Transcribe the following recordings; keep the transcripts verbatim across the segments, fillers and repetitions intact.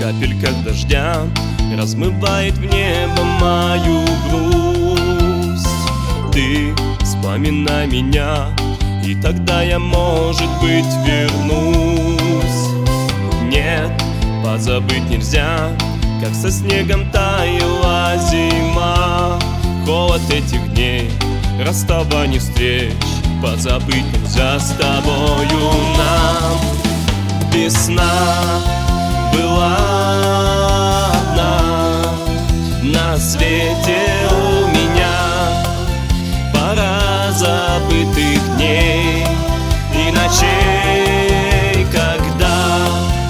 капельках дождя размывает в небо мою грусть. Ты вспоминай меня, и тогда я, может быть, вернусь. Нет, позабыть нельзя, как со снегом таяла зима. Холод этих дней, расставаний, встреч позабыть нельзя с тобою нам. Весна была одна на свете у меня, пора забытых дней и ночей, когда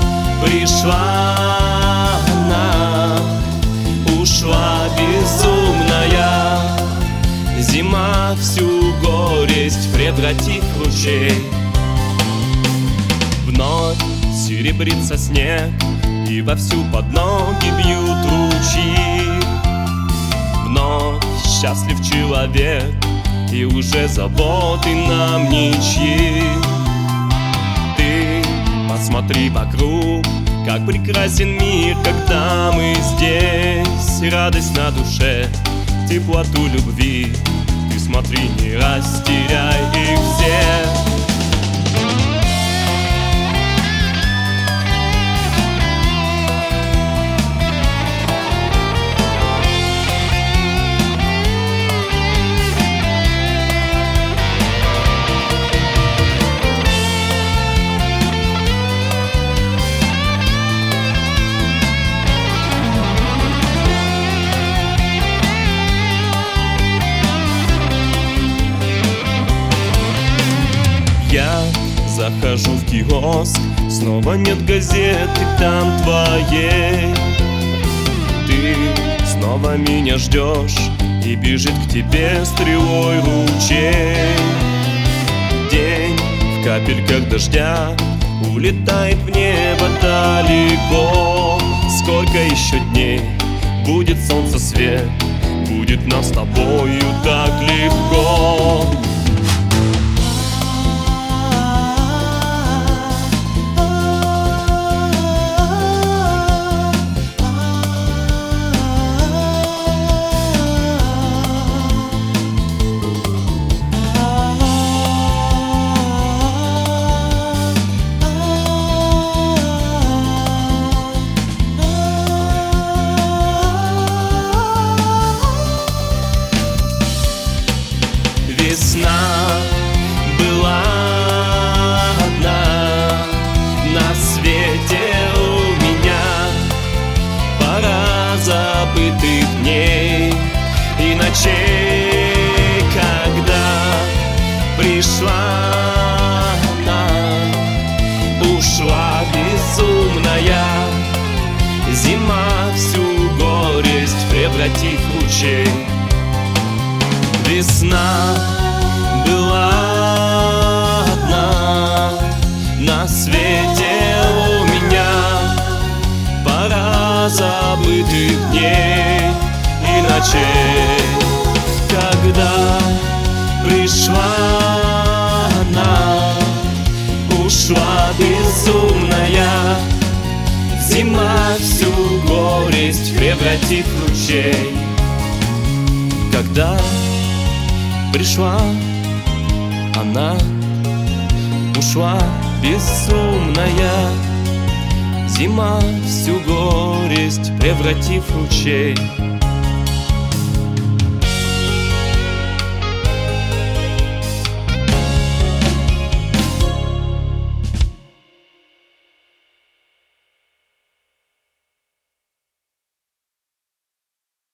пришла она, ушла безумная зима, всю горесть превратив в ручей. Вновь серебрится снег, и вовсю под ноги бьют ручьи. Вновь счастлив человек, и уже заботы нам ничьи. Ты посмотри вокруг, как прекрасен мир, когда мы здесь. Радость на душе, теплоту любви, ты смотри, не растеряй их все. Я захожу в киоск, снова нет газеты там твоей. Ты снова меня ждешь, и бежит к тебе стрелой ручей. День в капельках дождя улетает в небо далеко. Сколько еще дней будет солнце свет, будет нам с тобою так легко. Весна была одна на свете у меня, пора забытых дней и ночей, когда пришла она, ушла безумная зима, всю горесть превратив в ручей. Весна была одна на свете у меня, пора забытых дней и ночей, когда пришла она, ушла безумная зима, всю горесть превратив в ручей. Когда пришла она, ушла безумная зима, всю горесть превратив в ручей.